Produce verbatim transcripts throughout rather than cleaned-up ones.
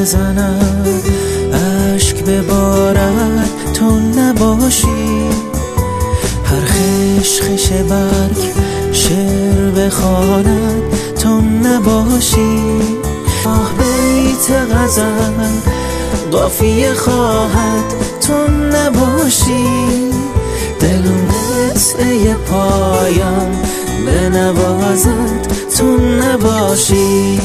بزند، اشک ببارد تو نباشی. هر خش خش برگ شعر بخواند تو نباشی. آه بیت غزل قافیه خواهد تو نباشی. دلم قطعه پایم بنوازد تو نباشی.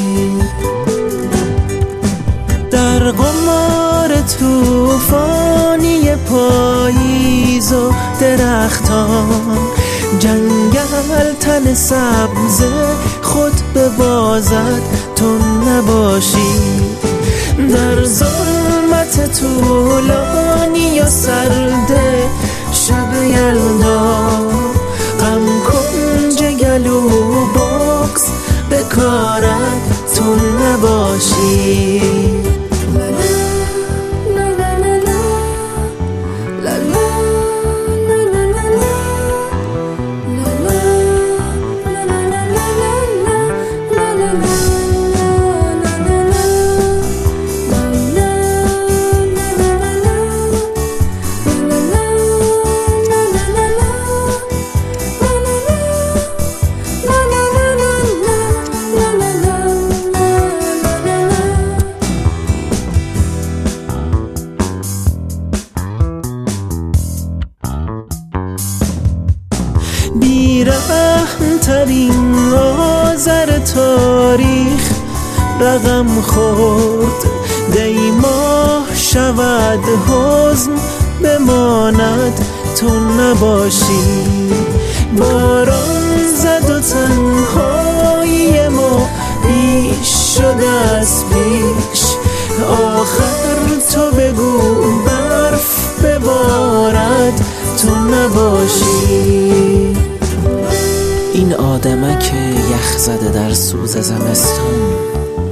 در قمار توفانی پاییز و درختان، جنگل تن سبز خود ببازد تو نباشی. در ظلمت طولانی و سرد شب یلدا، غم کنج گلو بغض بکارد تو نباشی. بیرحم ترین آذر تاریخ رقم خورد. دی ماه شود حزن بماند تو نباشی. باران زد و تنهایی ما بیش شد از پیش. آخر تو بگو برف ببارد تو نباشی. این آدمک یخ زده در سوز زمستان،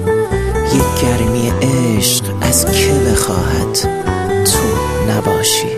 یک گرمی عشق از که بخواهد تو نباشی.